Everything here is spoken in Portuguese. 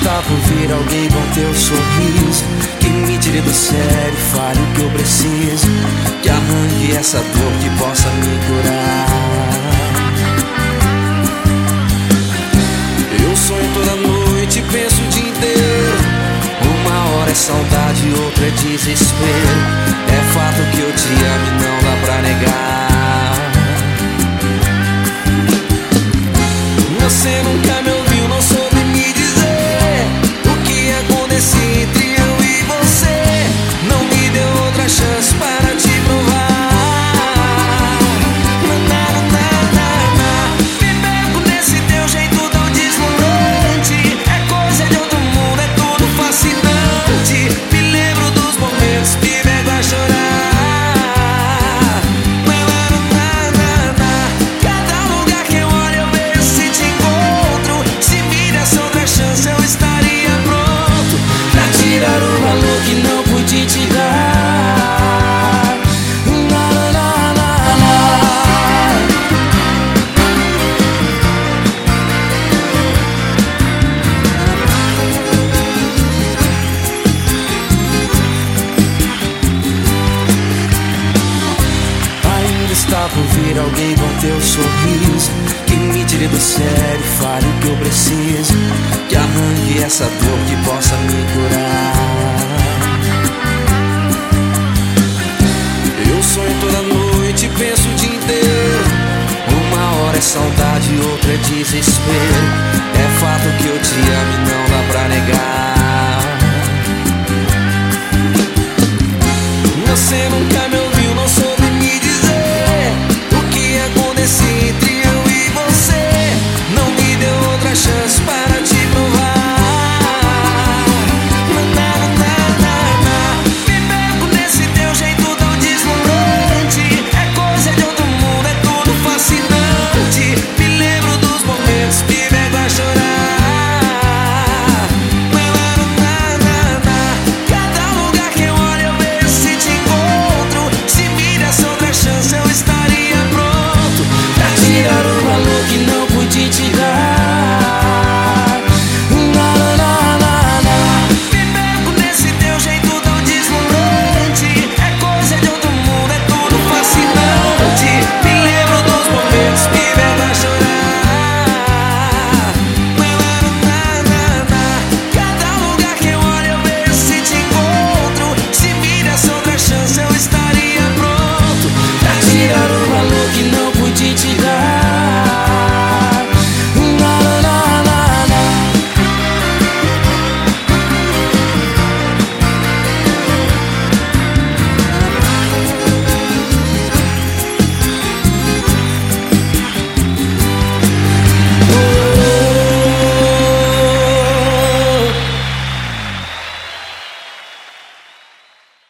está por vir alguém com teu sorriso, que me tire do sério, fale o que eu preciso, que arranque essa dor, que possa me curar. Eu sonho toda noite, penso o dia inteiro. Uma hora é saudade, outra é desespero. É fato que eu te amo e não dá pra negar. Você nunca me ouviu, não soube me dizer o que acontecia entre eu e você. Não me deu outra chance para te provar. Na, na, na, na, na. Me pego nesse teu jeito tão deslumbrante. É coisa de outro mundo, é tudo fascinante. Me lembro dos momentos, me pego a chorar. Na, na, na, na, na. Cada lugar que eu olho eu vejo se te encontro. Se me desse outra chance eu estaria pronto pra tirar o valor que não pude te dar. Na, na, na, na. Ainda está por vir alguém com teu sorriso, que me tire do sério, fale o que eu preciso, que arranque essa dor, que possa me curar. Eu sonho toda noite, penso o dia inteiro. Uma hora é saudade, outra é desespero. É